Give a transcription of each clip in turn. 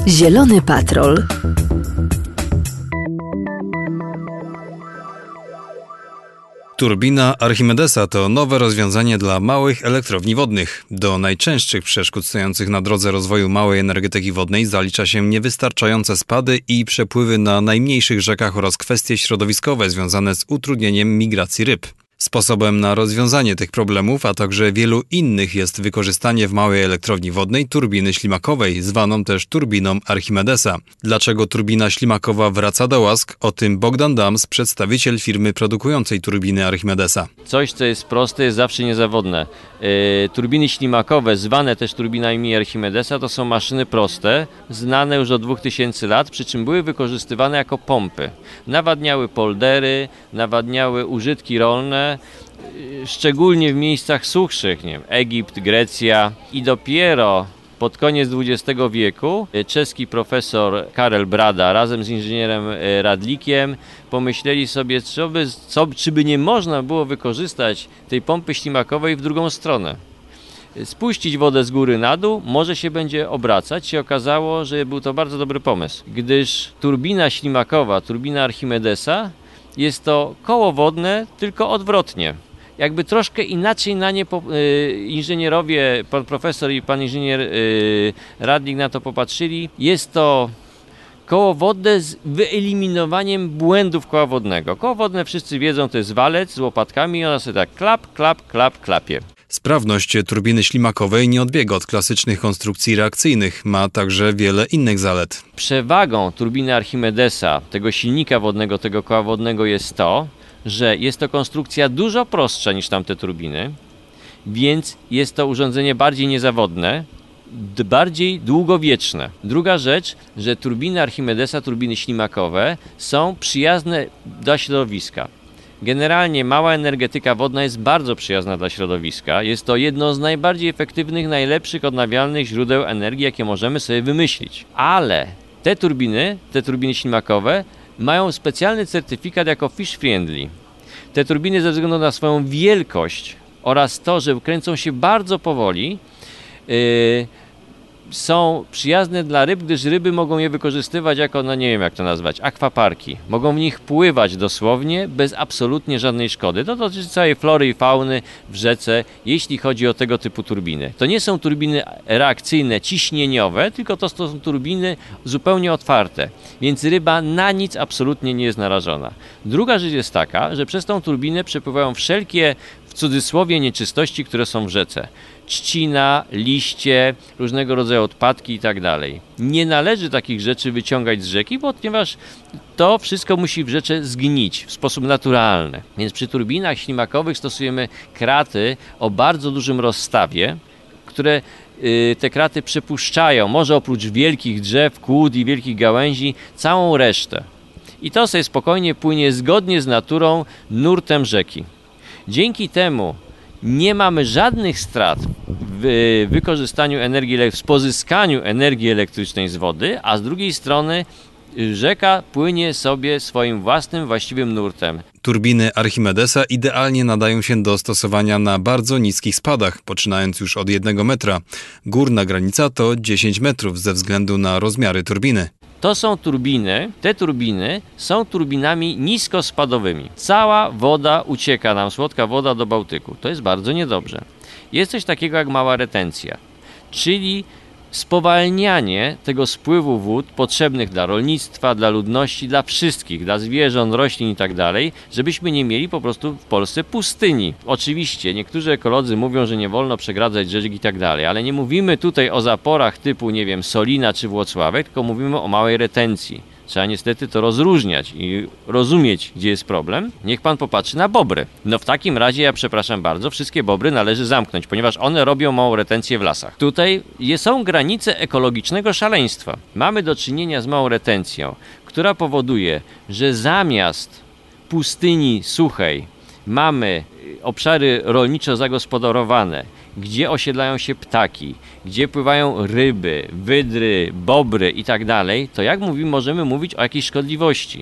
Zielony Patrol. Turbina Archimedesa to nowe rozwiązanie dla małych elektrowni wodnych. Do najczęstszych przeszkód stojących na drodze rozwoju małej energetyki wodnej zalicza się niewystarczające spady i przepływy na najmniejszych rzekach oraz kwestie środowiskowe związane z utrudnieniem migracji ryb. Sposobem na rozwiązanie tych problemów, a także wielu innych jest wykorzystanie w małej elektrowni wodnej turbiny ślimakowej, zwaną też turbiną Archimedesa. Dlaczego turbina ślimakowa wraca do łask? O tym Bogdan Dams, przedstawiciel firmy produkującej turbiny Archimedesa. Coś, co jest proste, jest zawsze niezawodne. Turbiny ślimakowe, zwane też turbinami Archimedesa, to są maszyny proste, znane już od 2000 lat, przy czym były wykorzystywane jako pompy. Nawadniały poldery, nawadniały użytki rolne, szczególnie w miejscach suchszych, nie wiem, Egipt, Grecja, i dopiero pod koniec XX wieku czeski profesor Karel Brada razem z inżynierem Radlikiem pomyśleli sobie, czy by nie można było wykorzystać tej pompy ślimakowej w drugą stronę. Spuścić wodę z góry na dół, może się będzie obracać. Się okazało, że był to bardzo dobry pomysł, gdyż turbina ślimakowa, turbina Archimedesa, jest to koło wodne, tylko odwrotnie. Jakby troszkę inaczej na nie inżynierowie, pan profesor i pan inżynier Radlik na to popatrzyli. Jest to koło wodne z wyeliminowaniem błędów koła wodnego. Koło wodne, wszyscy wiedzą, to jest walec z łopatkami i ona sobie tak klapie. Sprawność turbiny ślimakowej nie odbiega od klasycznych konstrukcji reakcyjnych. Ma także wiele innych zalet. Przewagą turbiny Archimedesa, tego silnika wodnego, tego koła wodnego, jest to, że jest to konstrukcja dużo prostsza niż tamte turbiny, więc jest to urządzenie bardziej niezawodne, bardziej długowieczne. Druga rzecz, że turbiny Archimedesa, turbiny ślimakowe są przyjazne dla środowiska. Generalnie mała energetyka wodna jest bardzo przyjazna dla środowiska. Jest to jedno z najbardziej efektywnych, najlepszych odnawialnych źródeł energii, jakie możemy sobie wymyślić. Ale te turbiny ślimakowe mają specjalny certyfikat jako fish friendly. Te turbiny ze względu na swoją wielkość oraz to, że kręcą się bardzo powoli, są przyjazne dla ryb, gdyż ryby mogą je wykorzystywać jako, nie wiem jak to nazwać, akwaparki. Mogą w nich pływać dosłownie bez absolutnie żadnej szkody. To dotyczy całej flory i fauny w rzece, jeśli chodzi o tego typu turbiny. To nie są turbiny reakcyjne, ciśnieniowe, tylko to są turbiny zupełnie otwarte, więc ryba na nic absolutnie nie jest narażona. Druga rzecz jest taka, że przez tą turbinę przepływają wszelkie, w cudzysłowie, nieczystości, które są w rzece. Trzcina, liście, różnego rodzaju odpadki i tak dalej. Nie należy takich rzeczy wyciągać z rzeki, ponieważ to wszystko musi w rzece zgnić w sposób naturalny. Więc przy turbinach ślimakowych stosujemy kraty o bardzo dużym rozstawie, które te kraty przepuszczają, może oprócz wielkich drzew, kłód i wielkich gałęzi, całą resztę. I to sobie spokojnie płynie zgodnie z naturą nurtem rzeki. Dzięki temu nie mamy żadnych strat w wykorzystaniu energii, w pozyskaniu energii elektrycznej z wody, a z drugiej strony rzeka płynie sobie swoim własnym, właściwym nurtem. Turbiny Archimedesa idealnie nadają się do stosowania na bardzo niskich spadach, poczynając już od 1 metra. Górna granica to 10 metrów ze względu na rozmiary turbiny. To są turbiny, te turbiny są turbinami niskospadowymi. Cała woda ucieka nam, słodka woda, do Bałtyku. To jest bardzo niedobrze. Jest coś takiego jak mała retencja, czyli spowalnianie tego spływu wód potrzebnych dla rolnictwa, dla ludności, dla wszystkich, dla zwierząt, roślin i tak dalej, żebyśmy nie mieli po prostu w Polsce pustyni. Oczywiście niektórzy ekolodzy mówią, że nie wolno przegradzać rzek i tak dalej, ale nie mówimy tutaj o zaporach typu, nie wiem, Solina czy Włocławek, tylko mówimy o małej retencji. Trzeba niestety to rozróżniać i rozumieć, gdzie jest problem. Niech pan popatrzy na bobry. No w takim razie, ja przepraszam bardzo, wszystkie bobry należy zamknąć, ponieważ one robią małą retencję w lasach. Tutaj są granice ekologicznego szaleństwa. Mamy do czynienia z małą retencją, która powoduje, że zamiast pustyni suchej mamy obszary rolniczo zagospodarowane, gdzie osiedlają się ptaki, gdzie pływają ryby, wydry, bobry i tak dalej, to jak możemy mówić o jakiejś szkodliwości?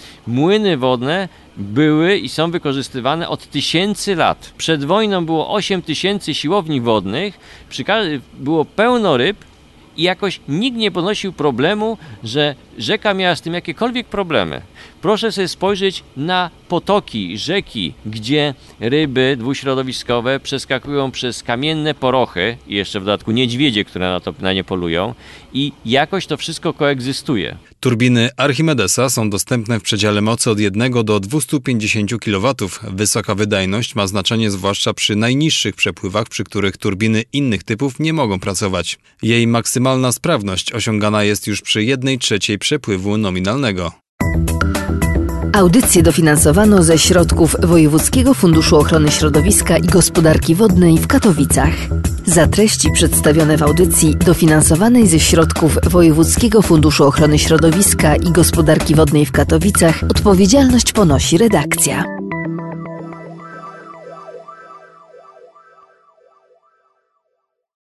Młyny wodne były i są wykorzystywane od 1000 lat. Przed wojną było 8000 siłowni wodnych, było pełno ryb i jakoś nikt nie ponosił problemu, że rzeka miała z tym jakiekolwiek problemy. Proszę sobie spojrzeć na potoki, rzeki, gdzie ryby dwuśrodowiskowe przeskakują przez kamienne porochy i jeszcze w dodatku niedźwiedzie, które na nie polują i jakoś to wszystko koegzystuje. Turbiny Archimedesa są dostępne w przedziale mocy od 1 do 250 kW. Wysoka wydajność ma znaczenie zwłaszcza przy najniższych przepływach, przy których turbiny innych typów nie mogą pracować. Jej maksymalna sprawność osiągana jest już przy 1/3 przepływu nominalnego. Audycję dofinansowano ze środków Wojewódzkiego Funduszu Ochrony Środowiska i Gospodarki Wodnej w Katowicach. Za treści przedstawione w audycji dofinansowanej ze środków Wojewódzkiego Funduszu Ochrony Środowiska i Gospodarki Wodnej w Katowicach odpowiedzialność ponosi redakcja.